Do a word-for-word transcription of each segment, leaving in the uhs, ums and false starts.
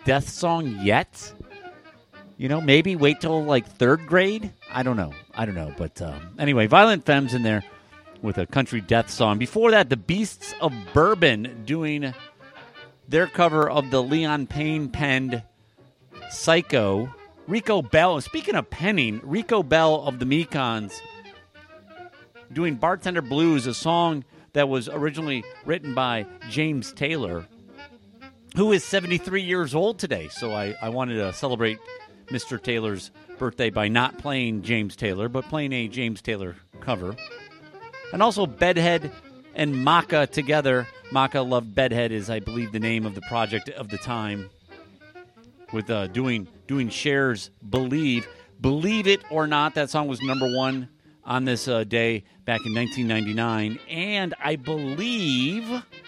death song yet. You know, maybe wait till like third grade. I don't know. I don't know. But um, anyway, Violent Femmes in there with a country death song. Before that, the Beasts of Bourbon doing their cover of the Leon Payne penned Psycho. Rico Bell, speaking of penning, Rico Bell of the Mekons doing Bartender Blues, a song that was originally written by James Taylor, who is seventy-three years old today. So I, I wanted to celebrate Mister Taylor's birthday by not playing James Taylor, but playing a James Taylor cover. And also Bedhead and Maka together. Maka Loved Bedhead is, I believe, the name of the project of the time. With uh, doing doing Cher's Believe. Believe it or not, that song was number one on this uh, day back in nineteen ninety-nine. And I believe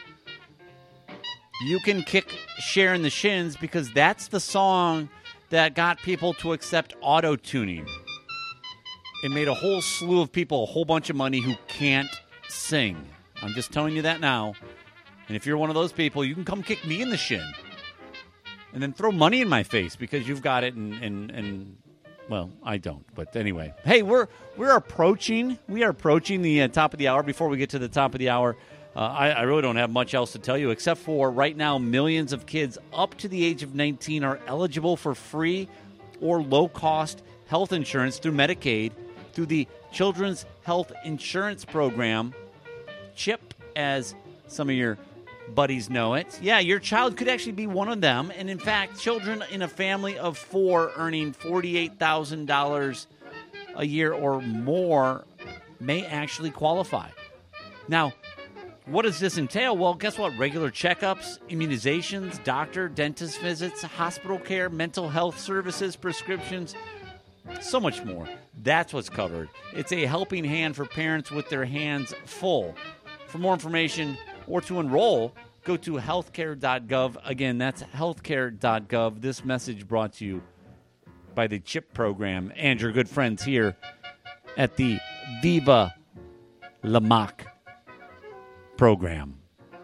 you can kick Cher in the shins because that's the song that got people to accept auto-tuning. It made a whole slew of people a whole bunch of money who can't sing. I'm just telling you that now. And if you're one of those people, you can come kick me in the shin. And then throw money in my face because you've got it and, and, and well, I don't. But anyway, hey, we're we're approaching we are approaching the uh, top of the hour. Before we get to the top of the hour, uh, I, I really don't have much else to tell you except for right now, millions of kids up to the age of nineteen are eligible for free or low-cost health insurance through Medicaid through the Children's Health Insurance Program, CHIP, as some of your buddies know it. Yeah, your child could actually be one of them. And in fact, children in a family of four earning forty-eight thousand dollars a year or more may actually qualify. Now, what does this entail? Well, guess what? Regular checkups, immunizations, doctor, dentist visits, hospital care, mental health services, prescriptions, so much more. That's what's covered. It's a helping hand for parents with their hands full. For more information or to enroll, go to healthcare dot gov. Again, that's healthcare dot gov. This message brought to you by the CHIP program and your good friends here at the Viva La Mac program.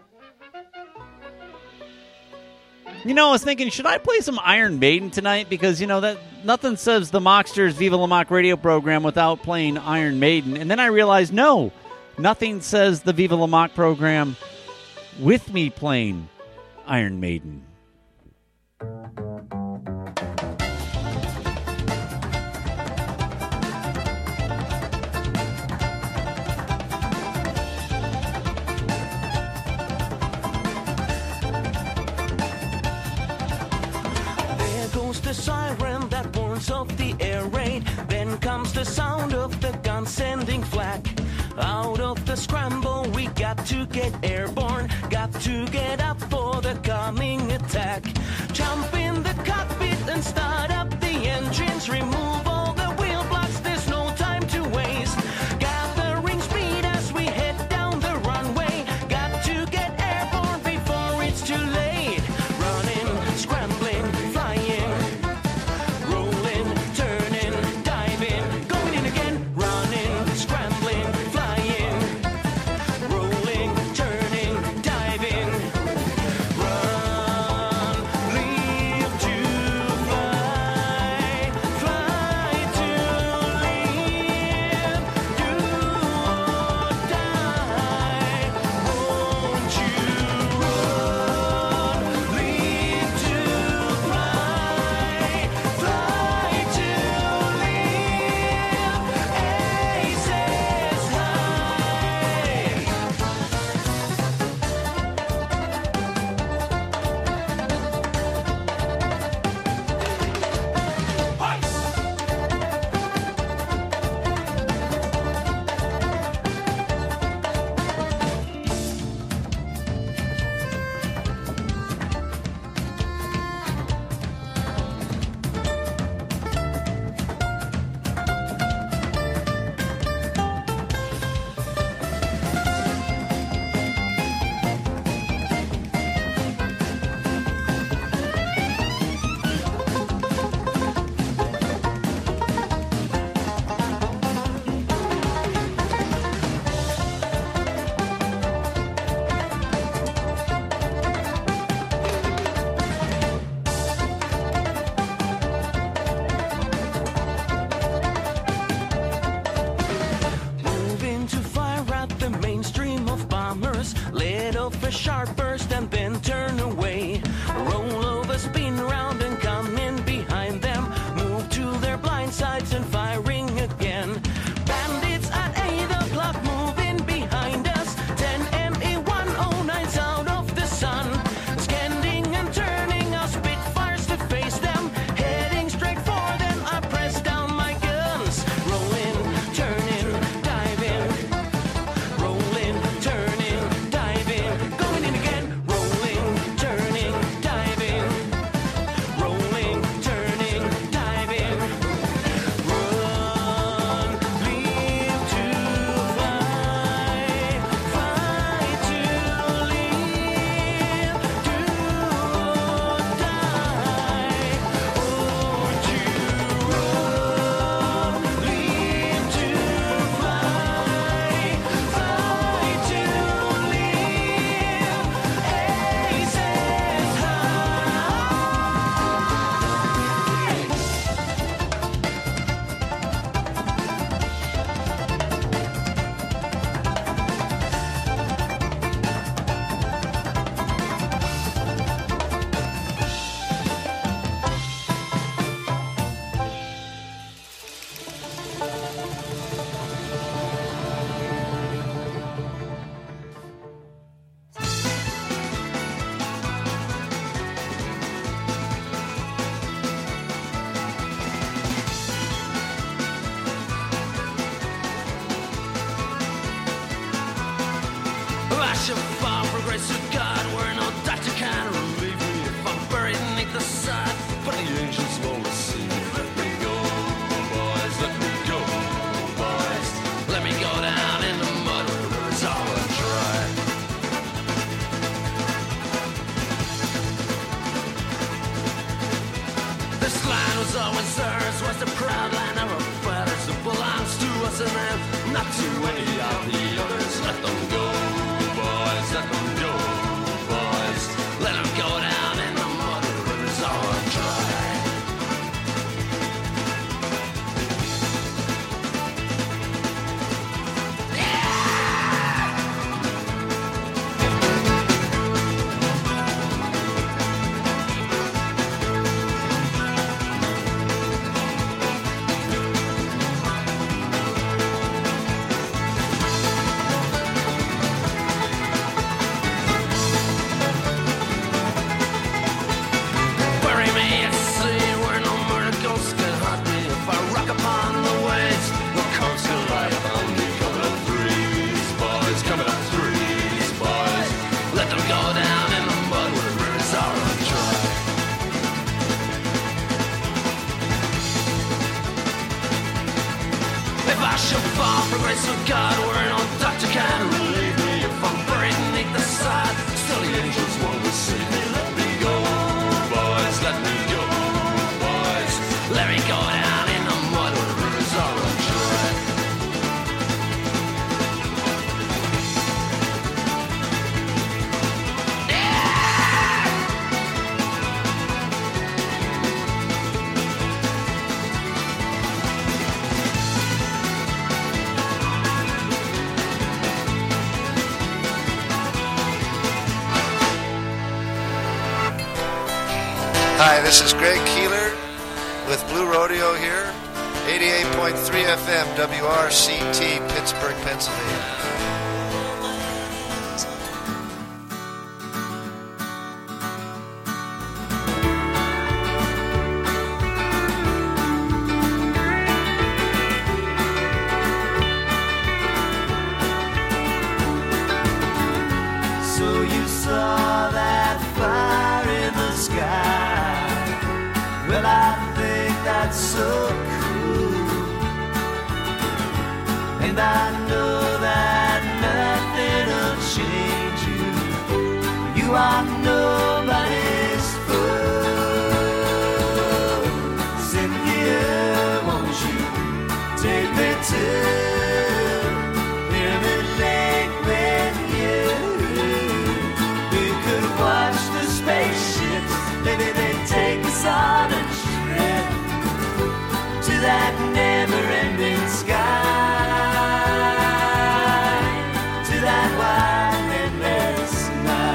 You know, I was thinking, should I play some Iron Maiden tonight? Because, you know, that nothing says the Mocksters Viva La Mac radio program without playing Iron Maiden. And then I realized, no, nothing says the Viva La Mac program with me playing Iron Maiden. There goes the siren that warns of the air raid. Then comes the sound of the gun sending flak. Out of the scramble, we got to get airborne. Got to get up for the coming attack. Jump in the cockpit and start up the engines. Remove all the wheel blocks, there's no time to waste. Gathering speed as we head down the runway. Got to get airborne before it's too late. Running, scrambling, flying, rolling, turning, diving, going in again. Running, scrambling, flying, rolling, turning, diving. Run, leave. a sharp burst and then turn away. Roll over, spin round and come in behind them. Move to their blind sides and firing again. Bandits at eight o'clock moving behind us. ten M E one oh nine's out of the sun. Scanning and turning our Spitfires to face them. Heading straight for them, I press down my guns. Rolling, turning, diving. Rolling, turning, diving. Going in again. Rolling, turning, diving. Rolling, turning, diving. Run, leave to fly. Fly to live. Do or die. Or to run, leave to fly. Fly to live. Aces high. I shall fall for grace of God, where no doctor can relieve me. If I'm buried beneath the sod, but the angels won't receive me. Let me go, boys, let me go, boys. Let me go down in the mud where it's all dry. This land was always ours, was the proud land of our fathers. It belongs to us and them, not to any of the others. Let them go, boys, let them go, boys. Let them go down in the mud where it's all dry. Bury me at sea where no murder ghosts can haunt me. If I rock upon the waves, no coast can lie upon me. Coming up threes, boys, coming up threes, boys. Let them go down in the mud where the rivers are dry. If I should fall for grace of God, where no doctor can relieve me. If I'm buried beneath the sod, still the angels won't receive me. Let me go, boys, let me go, boys. Let me go down in the mud where the rivers are dry. Hi, this is Greg Keeler with Blue Rodeo here, eighty-eight point three F M, W R C T, Pittsburgh, Pennsylvania. So you saw that fire in the sky. Well, I think that's so cool. And I know that nothing will change you. You are nobody's fool. Cynthia, won't you take me to Pyramid Lake with you? We could watch the spaceships. Maybe they'd take us on a trip to that never-ending sky, to that wide endless night.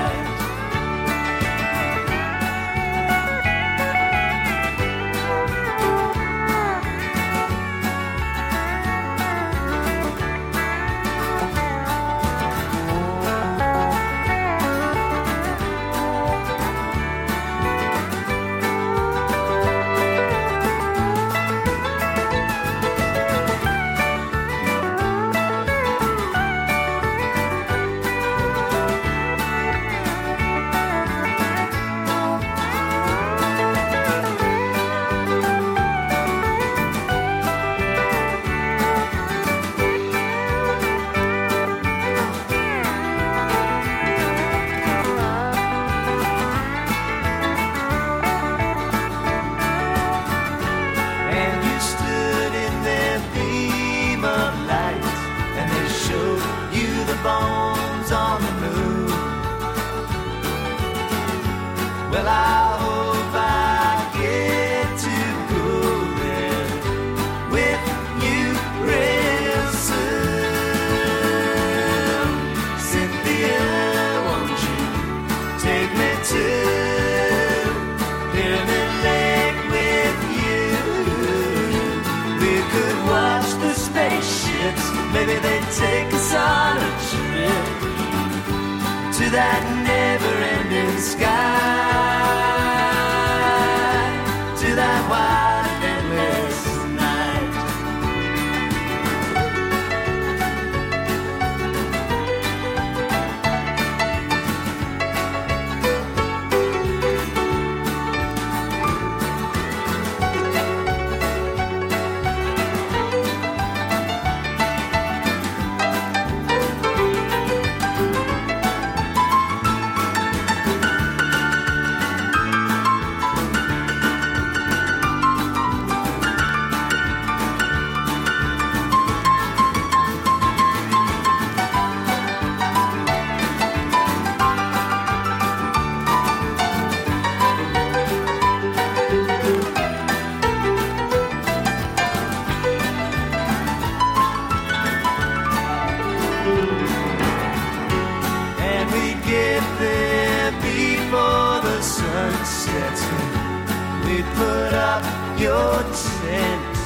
that never-ending sky, to that wide endless night. And we get there before the sun sets. We put up your tent,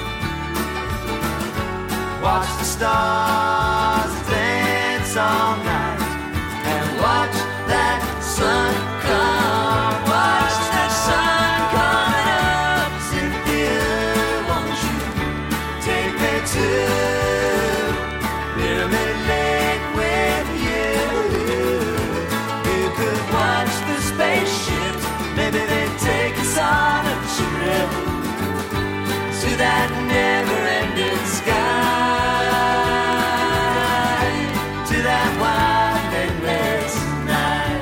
watch the stars dance all night, and watch that sun come. Watch that sun coming up. Cynthia, won't you take me to Pyramid Lake with you? You could watch the spaceships. Maybe they'd take us on a trip to that never-ending sky, to that wide endless night,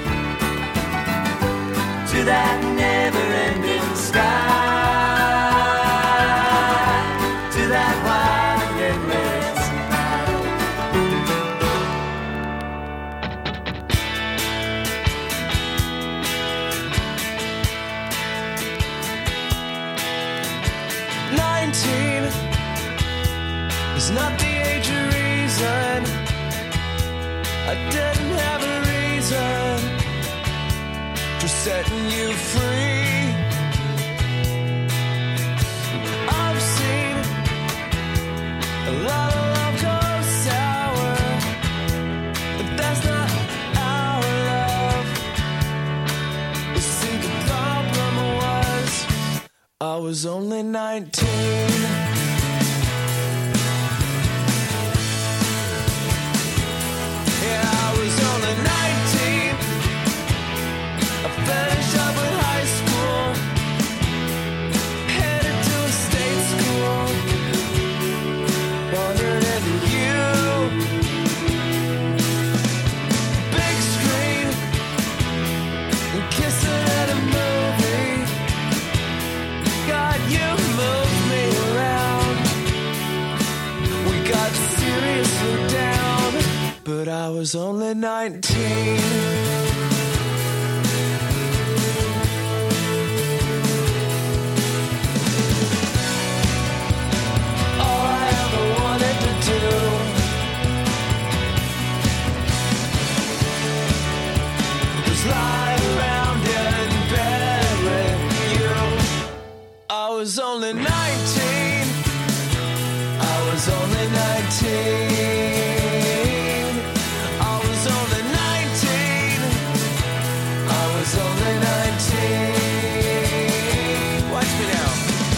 to that never-ending sky, to that wide endless night. Nineteen is not the age of reason. I didn't have a reason for setting you free. I've seen a lot of love go sour, but that's not our love. You see, the problem was I was only nineteen. Yeah, I was only nineteen. I finished up with high school, headed to a state school, wondered if you, big screen, and kissing at a movie. God, you moved me around. We got seriously down, but I was only nineteen. All I ever wanted to do was lie around in bed with you. I was only nineteen. I was only nineteen. I was only nineteen. I was only nineteen. Watch me now.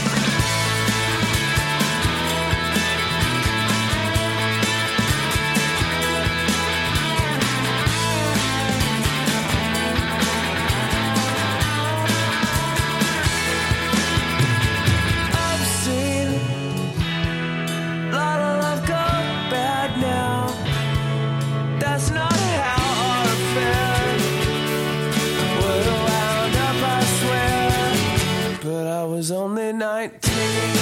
I've seen a lot of love go bad now. That's not how our affair would have wound up, I swear. But I was only nineteen.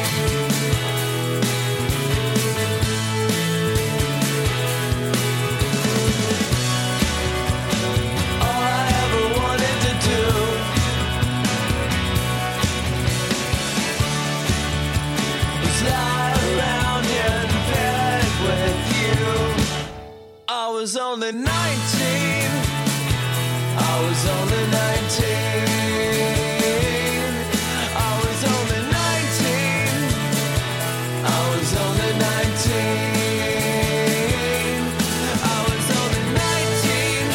All I ever wanted to do was lie around in bed with you. I was only nineteen. I was only nineteen. I was only nineteen. I was only nineteen. I was only nineteen.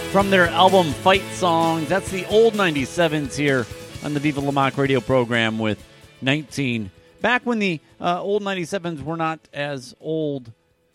from their album Fight Songs. That's the old ninety-sevens here on the Viva La Mock radio program with nineteen. Back when the uh, old ninety-sevens were not as old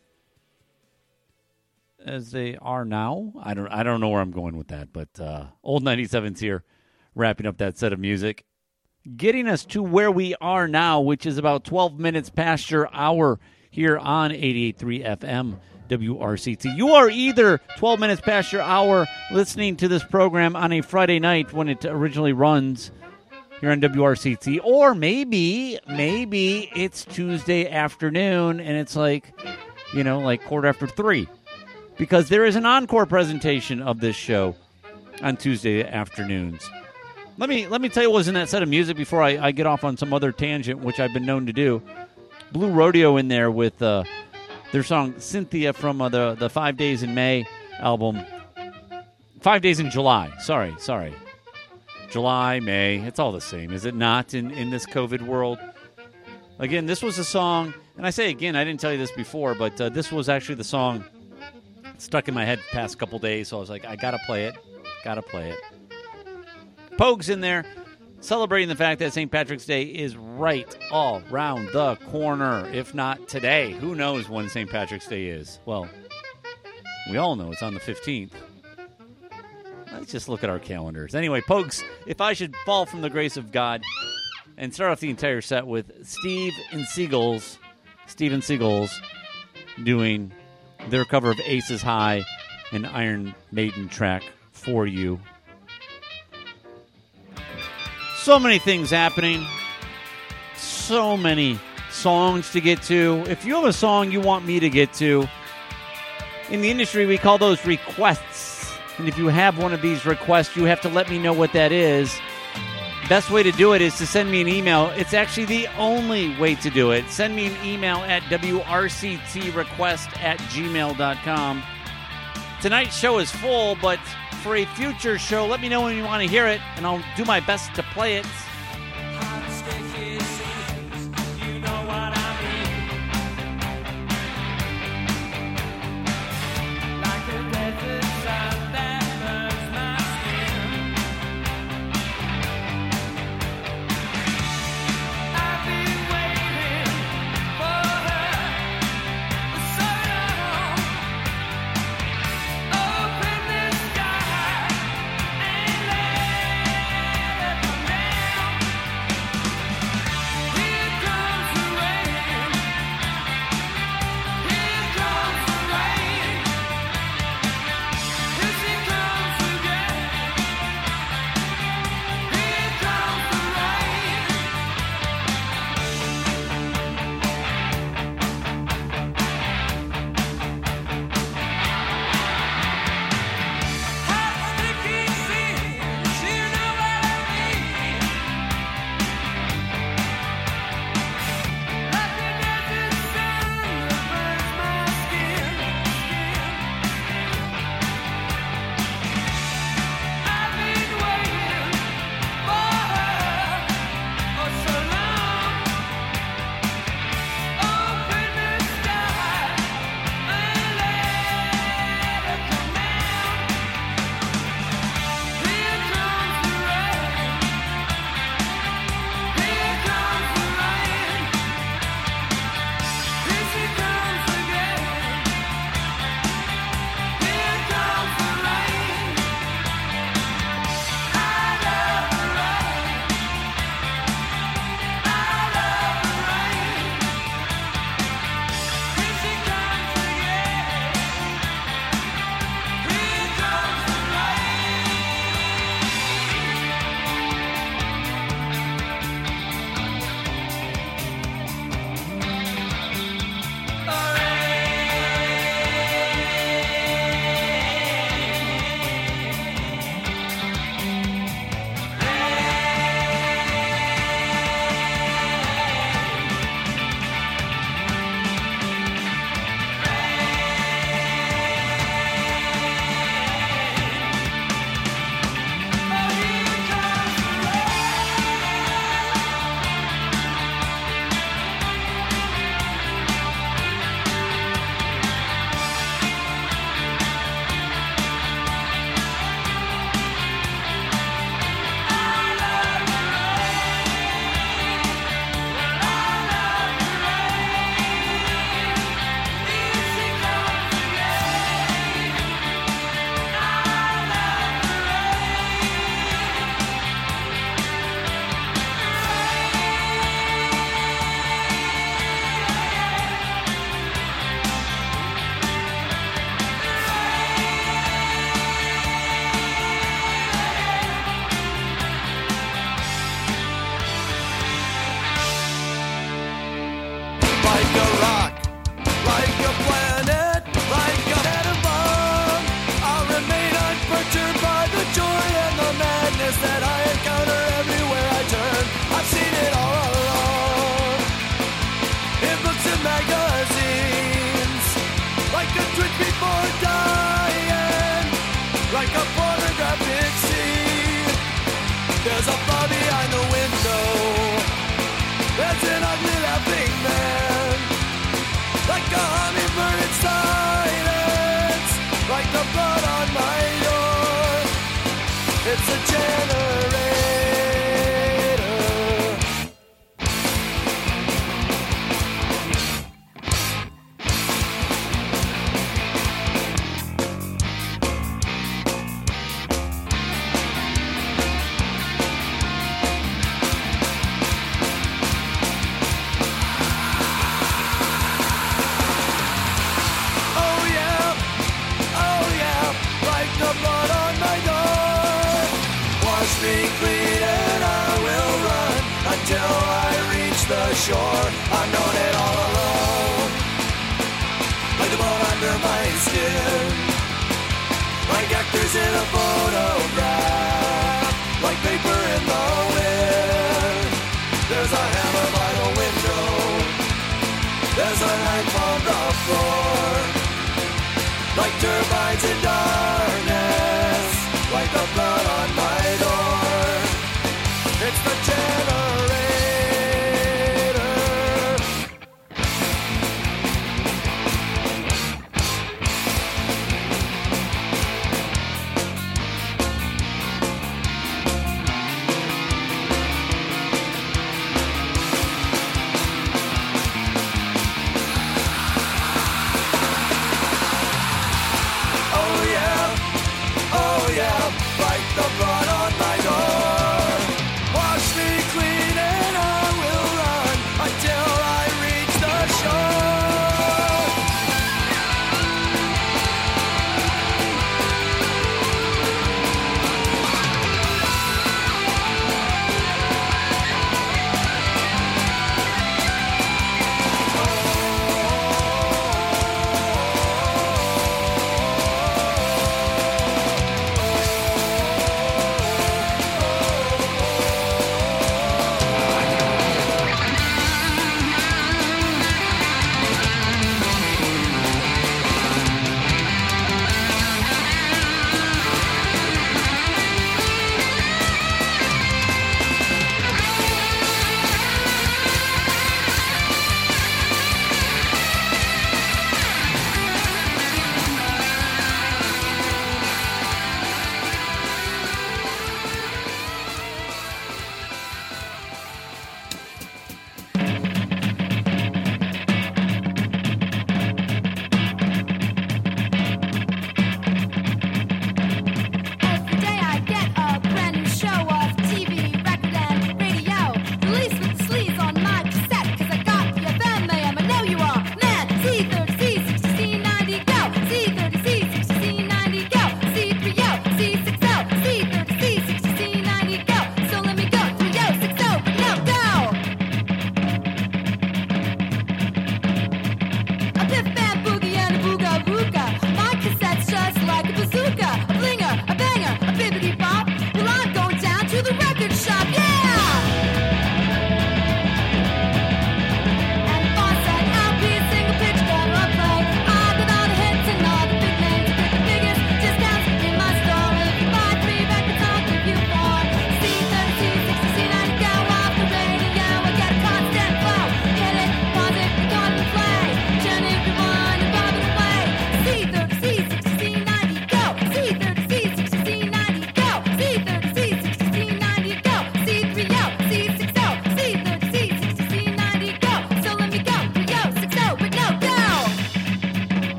as they are now. I don't I don't know where I'm going with that, but uh, old ninety-sevens here, wrapping up that set of music. Getting us to where we are now, which is about twelve minutes past your hour here on eighty-eight point three F M W R C T. You are either twelve minutes past your hour listening to this program on a Friday night when it originally runs here on W R C T, or maybe, maybe it's Tuesday afternoon and it's like, you know, like quarter after three. Because there is an encore presentation of this show on Tuesday afternoons. Let me let me tell you what was in that set of music before I, I get off on some other tangent, which I've been known to do. Blue Rodeo in there with uh, their song Cynthia from uh, the, the Five Days in May album. Five Days in July. Sorry, sorry. July, May. It's all the same, is it not, in, in this COVID world? Again, this was a song, and I say again, I didn't tell you this before, but uh, this was actually the song stuck in my head the past couple days, so I was like, I gotta play it. Gotta play it. Pogue's in there, celebrating the fact that Saint Patrick's Day is right all round the corner. If not today, who knows when Saint Patrick's Day is? Well, we all know it's on the fifteenth. Let's just look at our calendars. Anyway, Pogues, If I Should Fall from the Grace of God, and start off the entire set with Steve and Seagulls, Steve and Seagulls doing their cover of Aces High, an Iron Maiden track for you. So many things happening. So many songs to get to. If you have a song you want me to get to, in the industry we call those requests. And if you have one of these requests, you have to let me know what that is. Best way to do it is to send me an email. It's actually the only way to do it. Send me an email at W R C T request at gmail dot com. Tonight's show is full, but for a future show, let me know when you want to hear it, and I'll do my best to play it. like a hummingbird in silence, like the blood on my door. It's a generator. Shore, I've known it all alone. Like the bone under my skin, like actors in a photograph, like vapor in the wind. There's a hammer by the window, there's a knife on the floor, like turbines in darkness, like the blood on my door. It's the generator. Like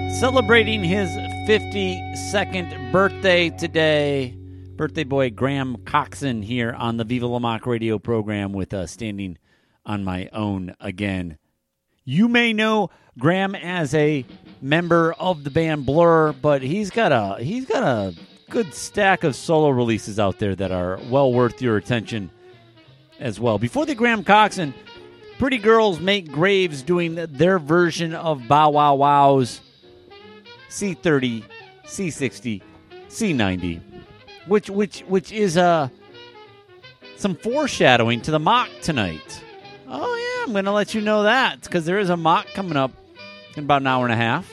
Celebrating his fifty-second birthday today, birthday boy Graham Coxon here on the Viva La Mock radio program with uh, Standing on My Own again. You may know Graham as a member of the band Blur, but he's got a he's got a good stack of solo releases out there that are well worth your attention as well. Before the Graham Coxon, Pretty Girls Make Graves doing their version of Bow Wow Wow's C thirty, C sixty, C ninety, which which which is uh, some foreshadowing to the mock tonight. Oh, yeah, I'm going to let you know that because there is a mock coming up in about an hour and a half.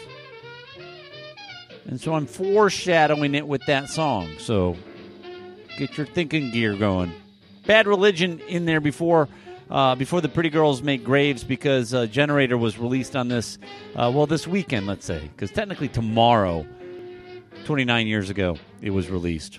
And so I'm foreshadowing it with that song. So get your thinking gear going. Bad Religion in there before uh, before the Pretty Girls Make Graves because uh, Generator was released on this, uh, well, this weekend, let's say. Because technically tomorrow, twenty-nine years ago, it was released.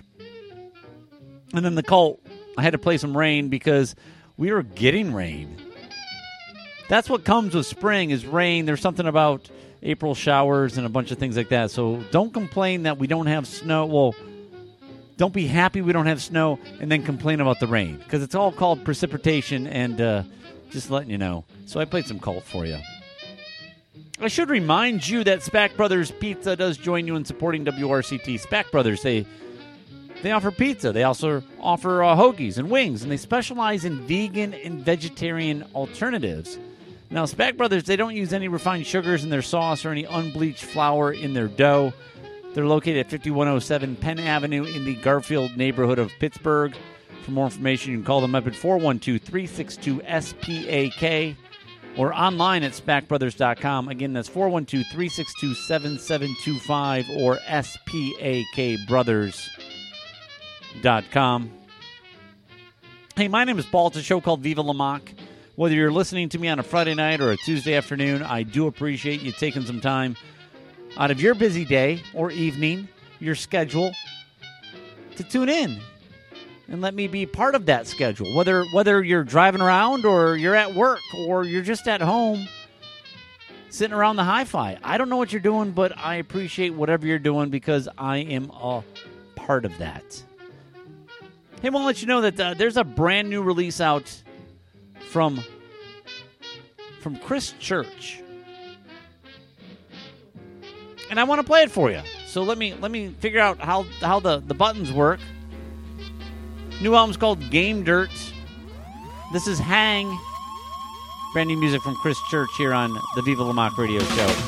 And then The Cult, I had to play some Rain because we were getting rain. That's what comes with spring is rain. There's something about April showers and a bunch of things like that. So don't complain that we don't have snow. Well, don't be happy we don't have snow and then complain about the rain because it's all called precipitation and uh, just letting you know. So I played some Cult for you. I should remind you that Spack Brothers Pizza does join you in supporting W R C T. Spack Brothers, they they offer pizza. They also offer uh, hoagies and wings, and they specialize in vegan and vegetarian alternatives. Now, Spack Brothers, they don't use any refined sugars in their sauce or any unbleached flour in their dough. They're located at fifty-one oh seven Penn Avenue in the Garfield neighborhood of Pittsburgh. For more information, you can call them up at four one two, three six two, S P A K or online at spack brothers dot com. Again, that's four one two, three six two, seven seven two five or S P A K brothers dot com. Hey, my name is Paul. It's a show called Viva La Mock. Whether you're listening to me on a Friday night or a Tuesday afternoon, I do appreciate you taking some time out of your busy day or evening, your schedule, to tune in and let me be part of that schedule. Whether whether you're driving around or you're at work or you're just at home sitting around the hi-fi. I don't know what you're doing, but I appreciate whatever you're doing because I am a part of that. Hey, I want to let you know that uh, there's a brand new release out from, from Chris Church. And I want to play it for you. So let me let me figure out how, how the, the buttons work. New album's called Game Dirt. This is Hang. Brand new music from Chris Church here on the Viva La Mock radio show.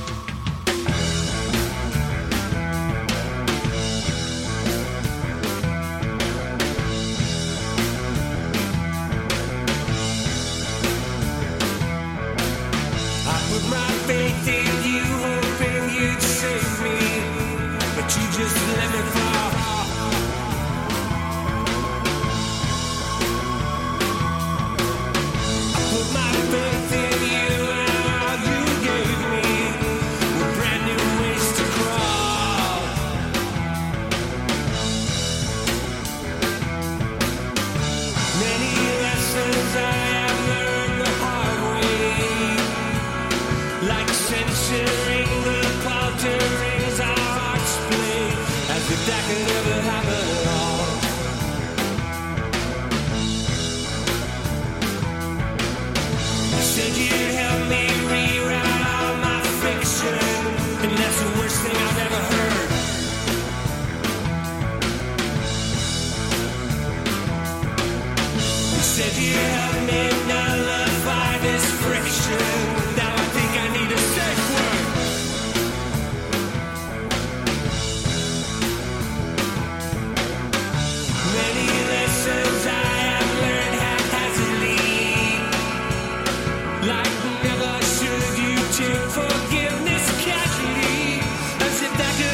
Never should you take forgiveness casually, as if that could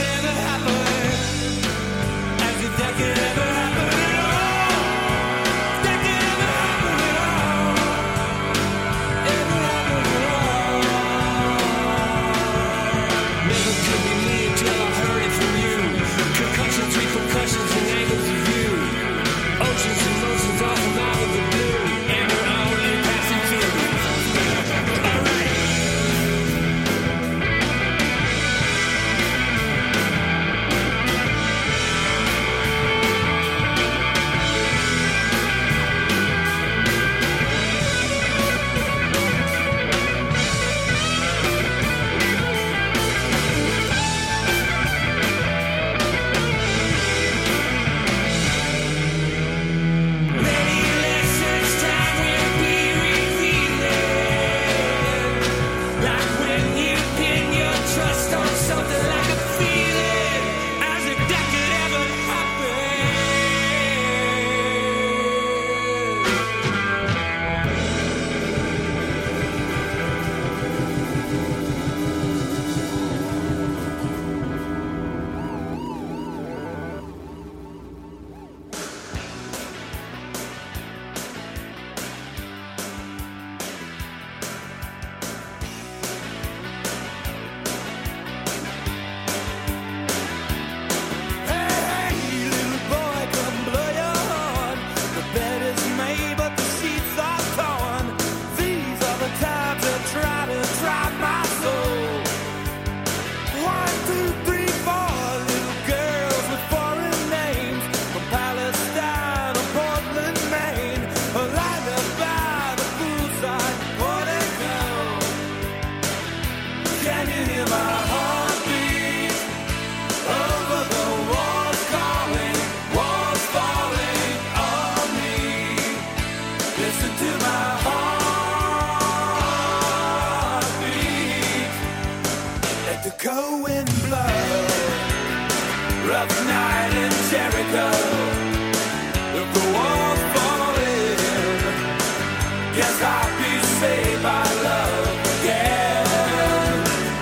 cold wind blow. Rough night in Jericho. If the walls fall in, guess I'll be saved by love again.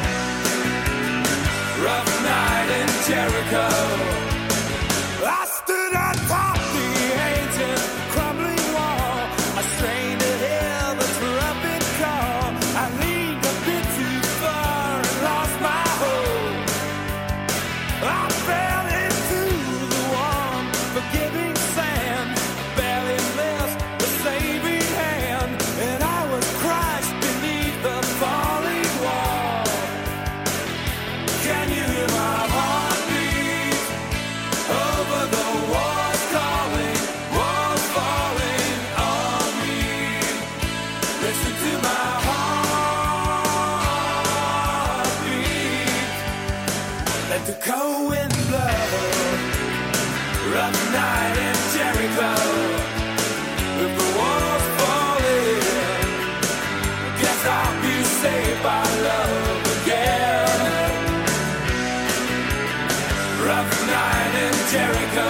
Rough night in Jericho. I stood on top the ancient crumbling wall. I strained to hear the trumpet call. I leaned a bit too far and lost my hold. I fell into the warm, forgiving sand. Barely missed the saving hand, and I was crushed beneath the falling wall. Can you hear my heartbeat over the walls calling, walls falling on me? Listen to my heartbeat. Let the cold wind blow. Rough night in Jericho. If the walls fall in, guess I'll be saved by love again. Rough night in Jericho.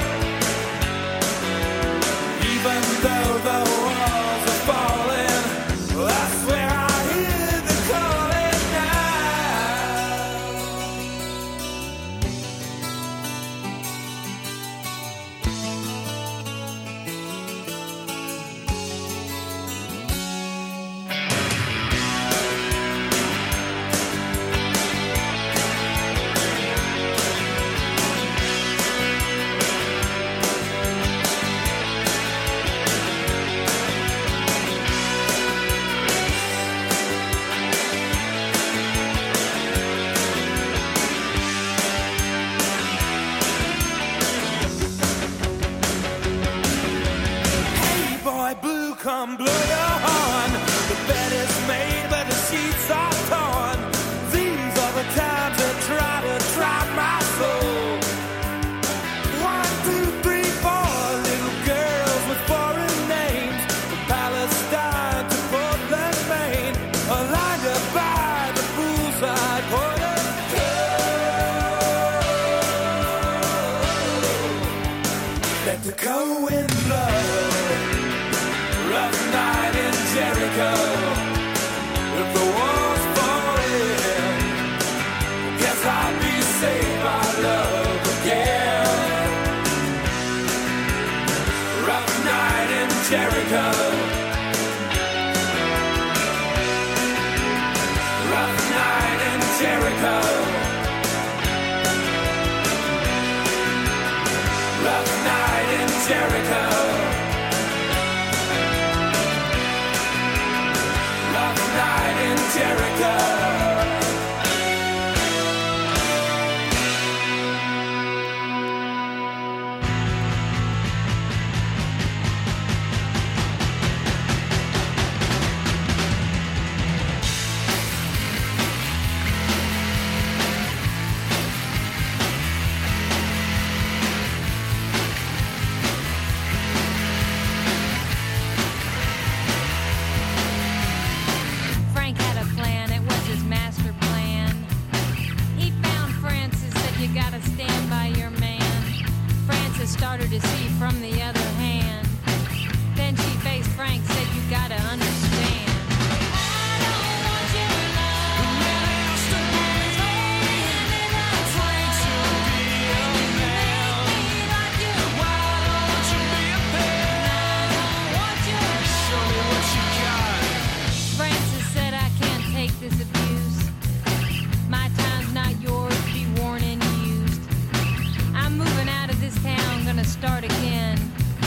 Even though the walls are falling, I swear I hear the calling now. Hey boy blue, come blow your horn. The bed is made but the sheets are torn. These are the times that try to trap my soul. One, two, three, four little girls with foreign names, from Palestine to Portland, Maine, are lined up by the poolside corner. Let the cold wind blow. Rough night in Jericho. If the walls fall in, guess I'll be saved by love again. Rough night in Jericho. Rough night in Jericho. Rough night in Jericho. Rough night in Jericho. Frank had a plan, it was his master plan. He found Francis, said you gotta stand by your man. Francis started to see from the other hand. Then she faced Frank, said you gotta understand. I don't want your love. The man asked her his hand in a trance. Make me like you. Why don't you be a pet? I don't want your love. Show me what you got. Francis said I can't take this abuse. My time's not yours to be worn and used. I'm moving out of this town, gonna start again.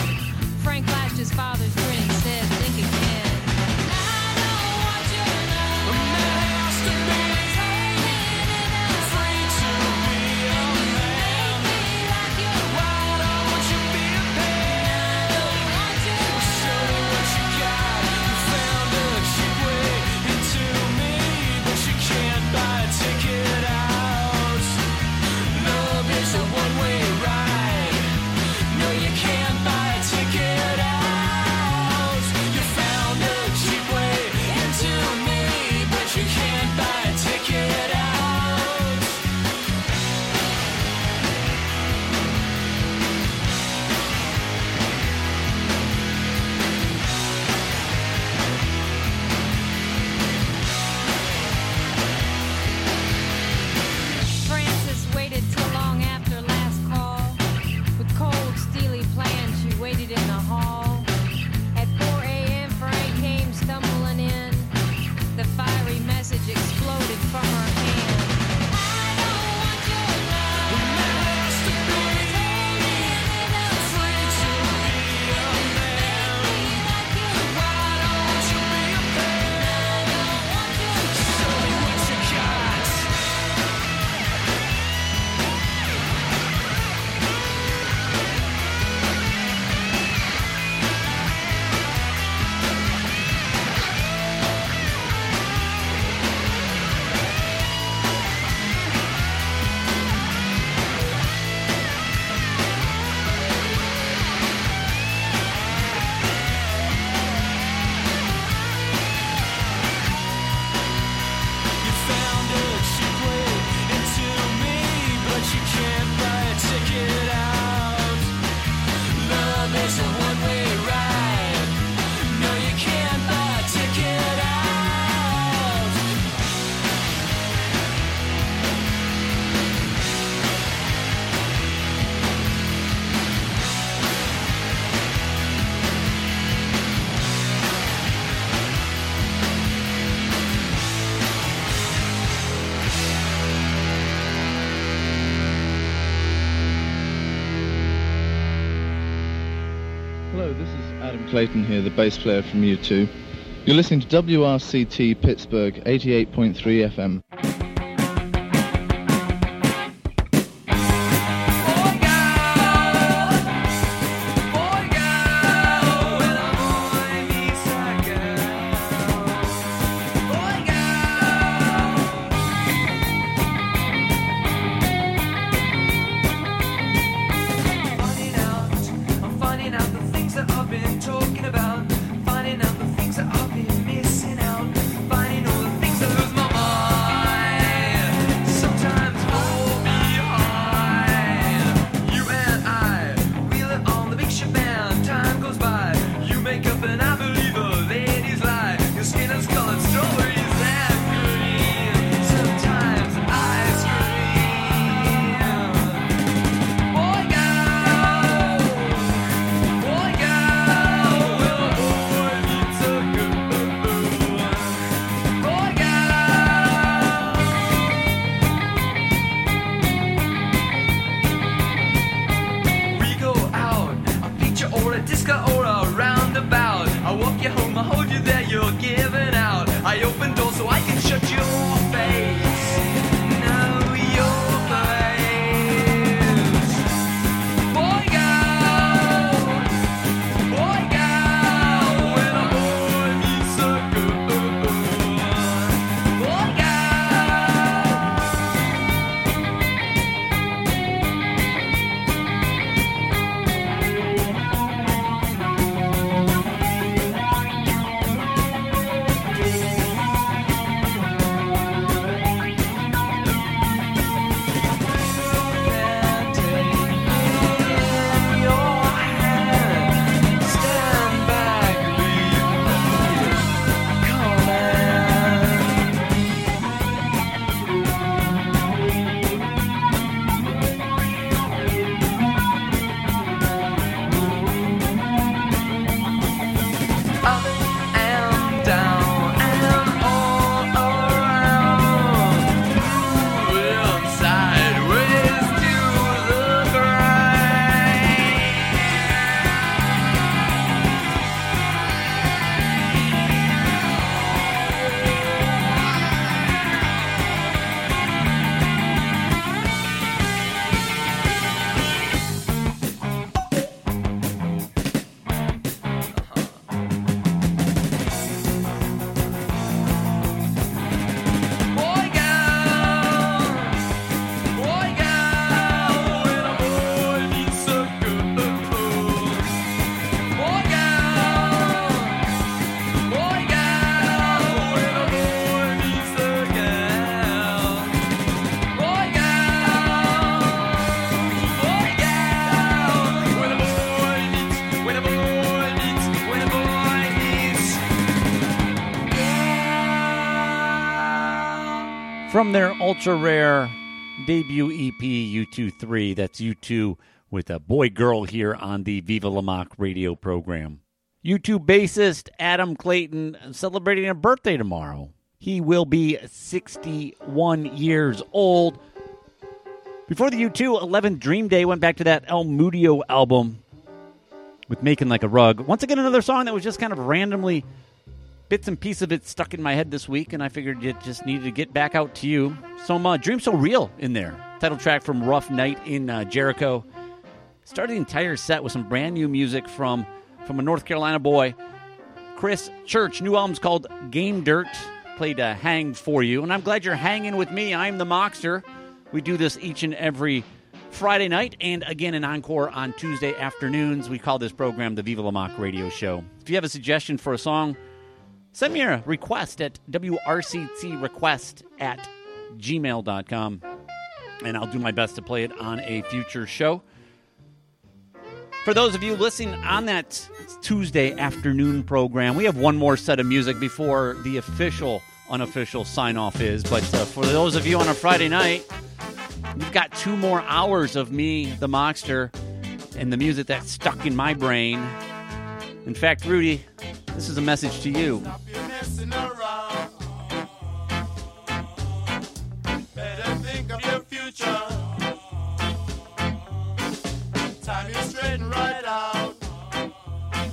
Hello, this is Adam Clayton here, the bass player from U two. You're listening to W R C T Pittsburgh, eighty-eight point three F M. From their ultra-rare debut E P, U two three, that's U two with a boy-girl here on the Viva La Mock radio program. U two bassist Adam Clayton celebrating a birthday tomorrow. He will be sixty-one years old. Before the U two, eleven Dream Day went back to that El Mudio album with Making Like a Rug. Once again, another song that was just kind of randomly bits and pieces of it stuck in my head this week, and I figured it just needed to get back out to you. Some uh, Dream So Real in there. Title track from Rough Night in uh, Jericho. Started the entire set with some brand new music from, from a North Carolina boy, Chris Church. New album's called Game Dirt. Played uh, Hang For You, and I'm glad you're hanging with me. I'm the Mockster. We do this each and every Friday night, and again an encore on Tuesday afternoons. We call this program the Viva La Mock Radio Show. If you have a suggestion for a song, send me a request at W R C T request at gmail dot com, and I'll do my best to play it on a future show. For those of you listening on that Tuesday afternoon program, we have one more set of music before the official, unofficial sign-off is. But uh, for those of you on a Friday night, you've got two more hours of me, the Mockster, and the music that's stuck in my brain. In fact, Rudy, this is a message to you. Stop your messing around. Better think of your future. Time you straighten right out.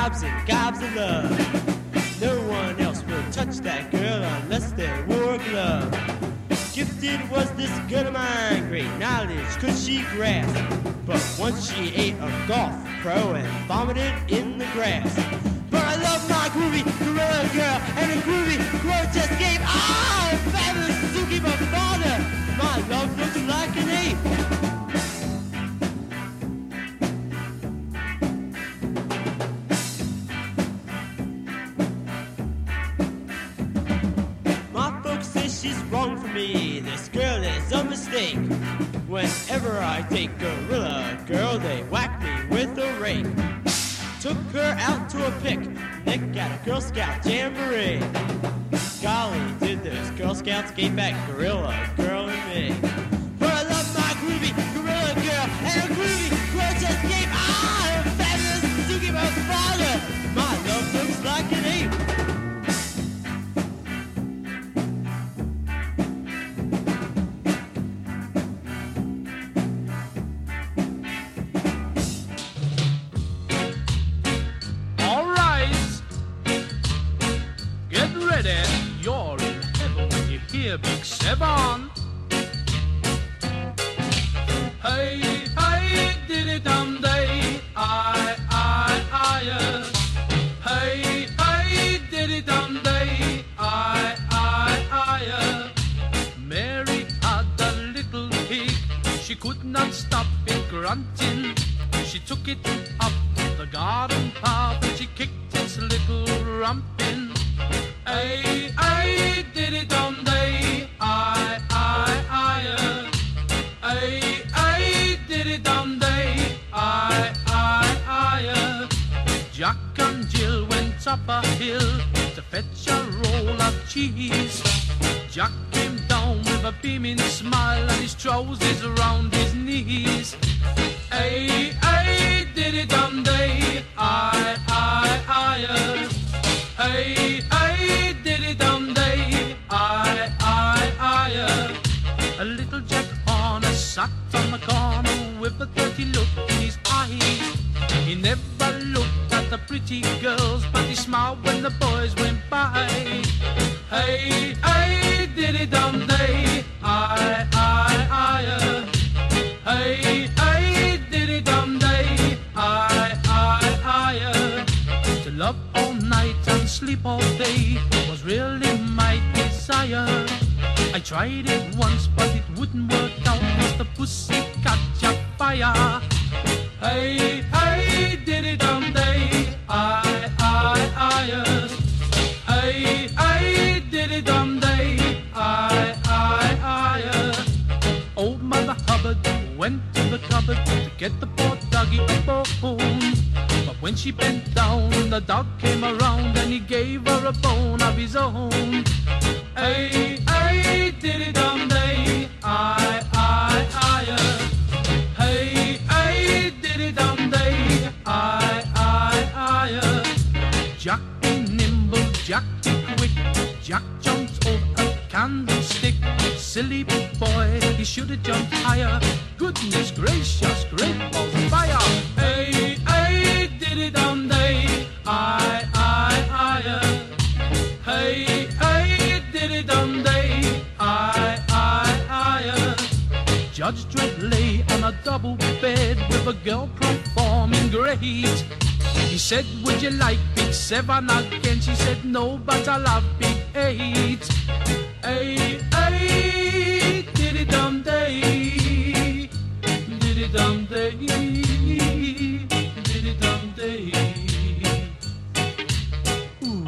gobs and gobs of love. No one else will touch that girl unless they wore a glove. Gifted was this girl of mine, great knowledge could she grasp. But once she ate a golf pro and vomited in the grass. But I love my groovy gorilla girl and a groovy grotesque ape. Ah, fabulous Suzuki, my father. My love looks like an ape. Wrong for me, this girl is a mistake. Whenever I take Gorilla Girl, they whack me with a rake. Took her out to a picnic at a Girl Scout jamboree. Golly, did those Girl Scouts gave back Gorilla Girl and me. For I love my groovy Gorilla Girl and a groovy grotesque ape. Ah, a fabulous Suzuki, my father. My love looks like an ape. Big Seven. Hey, hey, did it dum day, I, I, I, uh. Hey, hey, did it dum day, I, I, I, uh. Mary had a little pig, she could not stop it grunting. She took it up the garden path and she kicked its little rump in. Hey, hey, did it dum day, I, I, I, uh. Hey, hey, did it dum day, I, I, I, uh. Jack and Jill went up a hill to fetch a roll of cheese. Jack came down with a beaming smile and his trousers around his knees. Hey, hey, did it dum day, I, I, I, uh. Hey, hey, did it dum day, I, I, I, uh. A little Jack Horner sat on the corner with a dirty look in his eyes. He never looked at the pretty girls, but he smiled when the boys went by. Hey, hey, did it dum day, I, I, I, uh. Hey, hey, did it dum day, I, I, I, uh. To love all night and sleep all day was really my desire. I tried it once, but it wouldn't work out, 'cause the pussy catch a fire. Hey, hey, did it dum day, I, I, I, uh. Hey, hey, did it dum day, I, I, I, uh. Old Mother Hubbard went to the cupboard to get the poor doggy a bone. But when she bent down, the dog came around and he gave her a bone of his own. Hey, hey, did it dum day, I, I, I, uh. Hey, hey, did it dum day, I, I, I, uh. Jack be nimble, Jack be quick, Jack jumped over a candlestick. Silly boy, he should have jumped higher. Goodness gracious, great balls of fire. Hey, hey, did it dum day, I, I, I, uh. Hey, hey, did it dum day, I, I, I, uh. Judge Dredd lay on a double bed with a girl performing great. He said, would you like Big Seven again? She said, no, but I love Big Eight. Hey, hey, did it dum day, did it dum day, did it dum day. Ooh.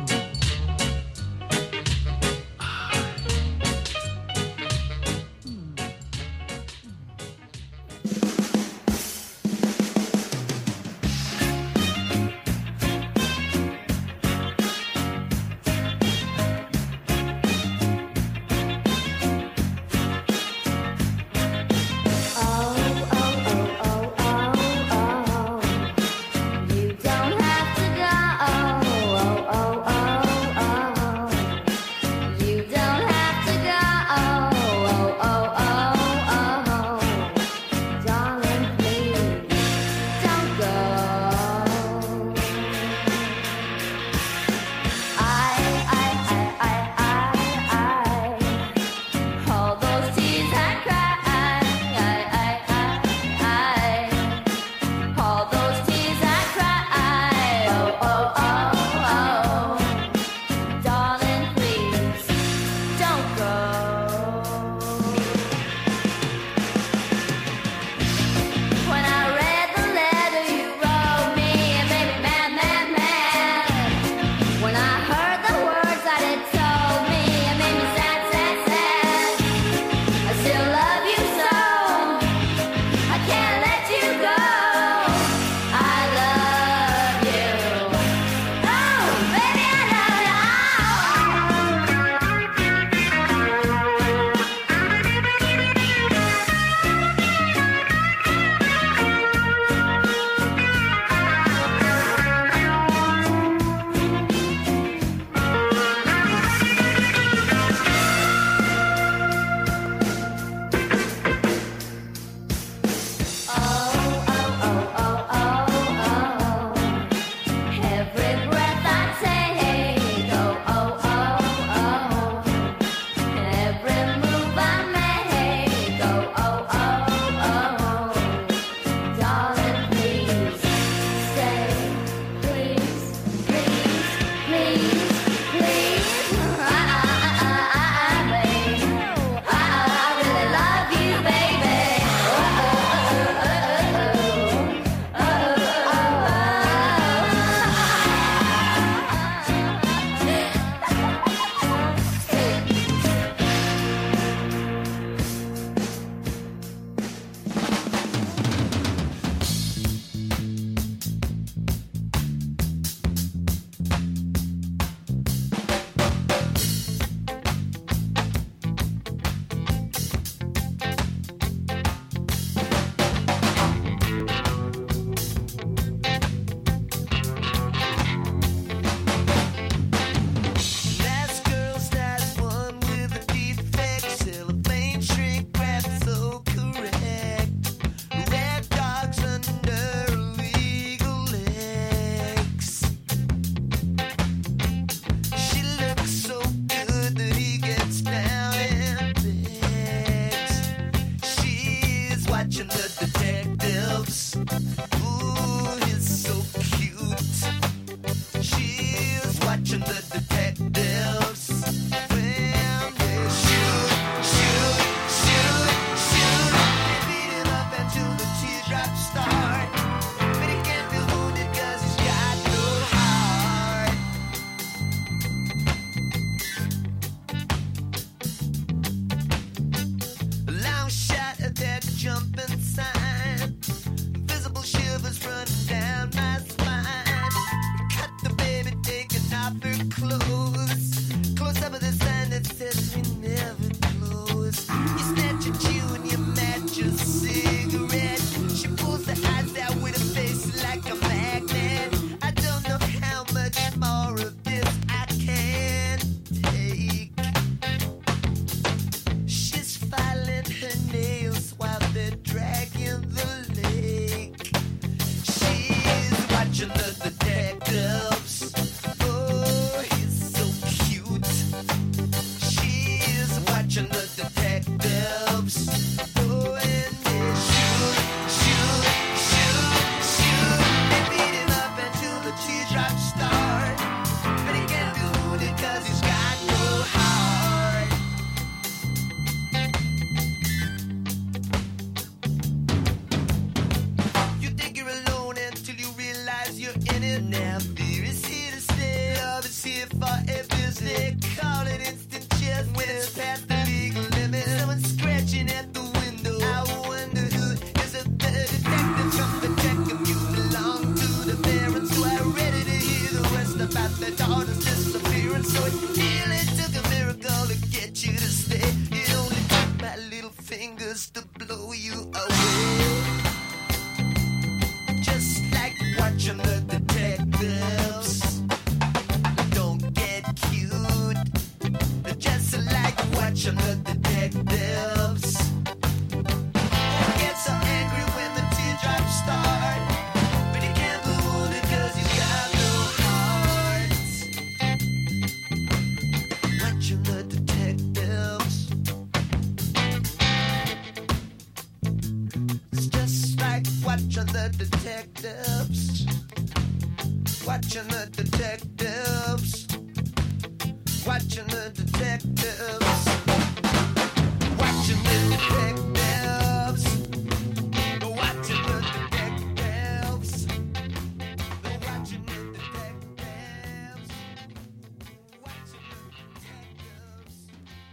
stay. It only took my little fingers to blow you away. Just like watching the detectives. Don't get cute. Just like watching the detectives. I get so angry when the teardrops start. But you can't hold it cause you got no heart. Watching the detectives. It's just like watching the detectives. Watching the detectives. Watching the detectives. Watching the detectives. Watching the detectives. Watching the detectives. Watching the detectives.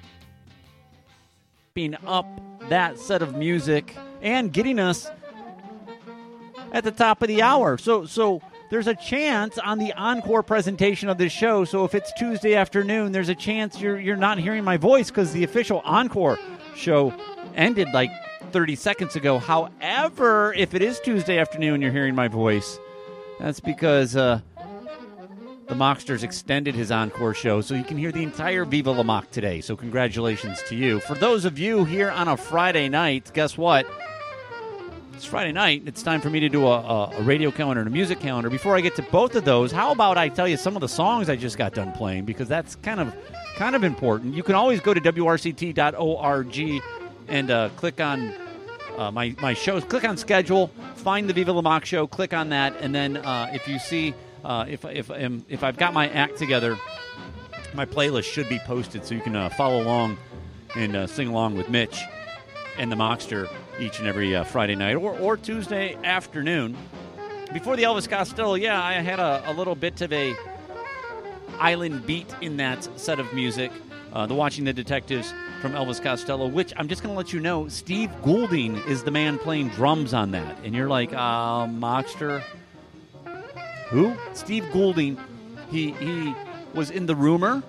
Being up that set of music and getting us at the top of the hour. So, so there's a chance on the encore presentation of this show. So if it's Tuesday afternoon, there's a chance you're you're not hearing my voice because the official encore show ended like thirty seconds ago. However, if it is Tuesday afternoon, you're hearing my voice. That's because uh, the Mocksters extended his encore show, so you can hear the entire Viva La Mock today. So congratulations to you. For those of you here on a Friday night, guess what? It's Friday night. It's time for me to do a, a, a radio calendar and a music calendar. Before I get to both of those, how about I tell you some of the songs I just got done playing, because that's kind of kind of important. You can always go to W R C T dot org and uh, click on uh, my, my shows. Click on schedule, find the Viva La Mock show, click on that, and then uh, if you see, uh, if, if, um, if I've got my act together, my playlist should be posted so you can uh, follow along and uh, sing along with Mitch and the Mockster each and every uh, Friday night or, or Tuesday afternoon. Before the Elvis Costello, yeah, I had a, a little bit of a island beat in that set of music. Uh, the Watching the Detectives from Elvis Costello, which I'm just going to let you know, Steve Goulding is the man playing drums on that. And you're like, uh, Mockster? Who? Steve Goulding. He, he was in The Rumor.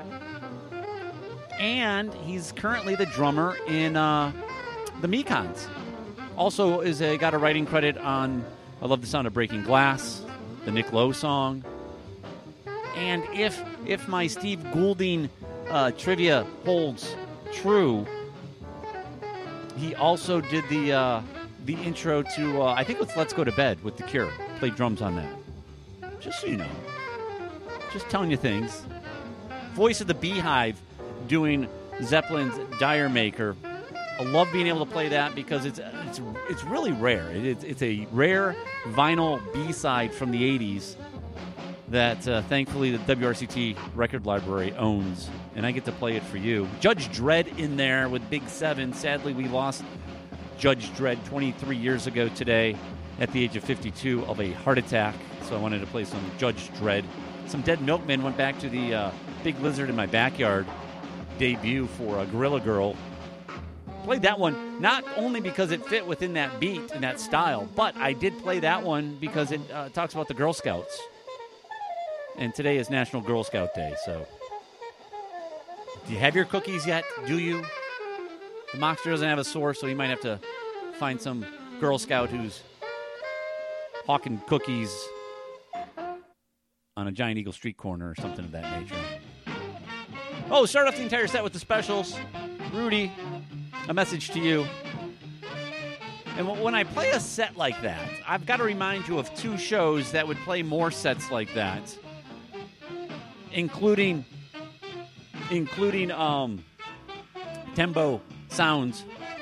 And he's currently the drummer in uh, the Mekons. Also is a, got a writing credit on I Love the Sound of Breaking Glass, the Nick Lowe song. And if if my Steve Goulding uh, trivia holds true, he also did the uh, the intro to, uh, I think it's Let's Go to Bed with The Cure. Played drums on that. Just so you know. Just telling you things. Voice of the Beehive doing Zeppelin's Dire Maker. I love being able to play that because it's it's it's really rare. It, it's, it's a rare vinyl B-side from the eighties that uh, thankfully the W R C T record library owns, and I get to play it for you. Judge Dredd in there with Big Seven. Sadly, we lost Judge Dredd twenty-three years ago today at the age of fifty-two of a heart attack, so I wanted to play some Judge Dredd. Some Dead Milkmen went back to the uh, Big Lizard in My Backyard debut for uh, Gorilla Girl. Played that one not only because it fit within that beat and that style, but I did play that one because it uh, talks about the Girl Scouts. And today is National Girl Scout Day, so. Do you have your cookies yet? Do you? The Mockster doesn't have a source, so you might have to find some Girl Scout who's hawking cookies on a Giant Eagle street corner or something of that nature. Oh, start off the entire set with the specials. Rudy, a message to you. And when I play a set like that, I've got to remind you of two shows that would play more sets like that, including including um, Tembo Sounds,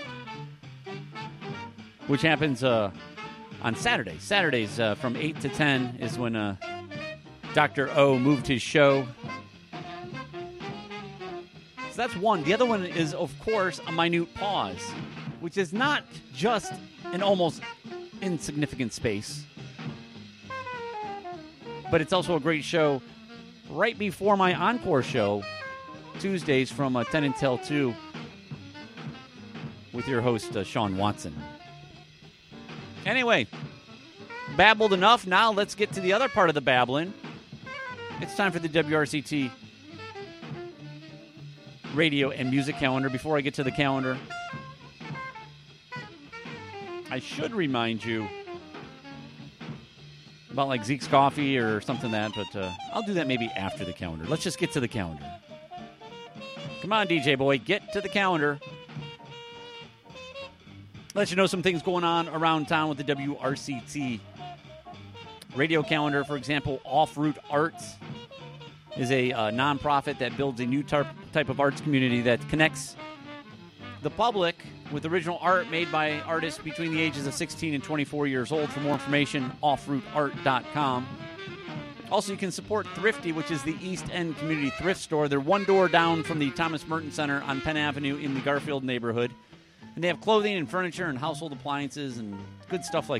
which happens uh, on Saturdays. Saturdays uh, from eight to ten is when uh, Doctor O moved his show. So that's one. The other one is, of course, A Minute Pause, which is not just an almost insignificant space, but it's also a great show right before my encore show, Tuesdays from uh, ten until two, with your host, uh, Sean Watson. Anyway, babbled enough. Now let's get to the other part of the babbling. It's time for the W R C T radio and music calendar. Before I get to the calendar, I should remind you about like Zeke's Coffee or something like that, but uh, I'll do that maybe after the calendar. Let's just get to the calendar. Come on, D J boy, get to the calendar. Let you know some things going on around town with the W R C T radio calendar. For example, Off Route Arts is a uh, nonprofit that builds a new tar- type of arts community that connects the public with original art made by artists between the ages of sixteen and twenty-four years old. For more information, off route art dot com. Also, you can support Thrifty, which is the East End Community Thrift Store. They're one door down from the Thomas Merton Center on Penn Avenue in the Garfield neighborhood. And they have clothing and furniture and household appliances and good stuff like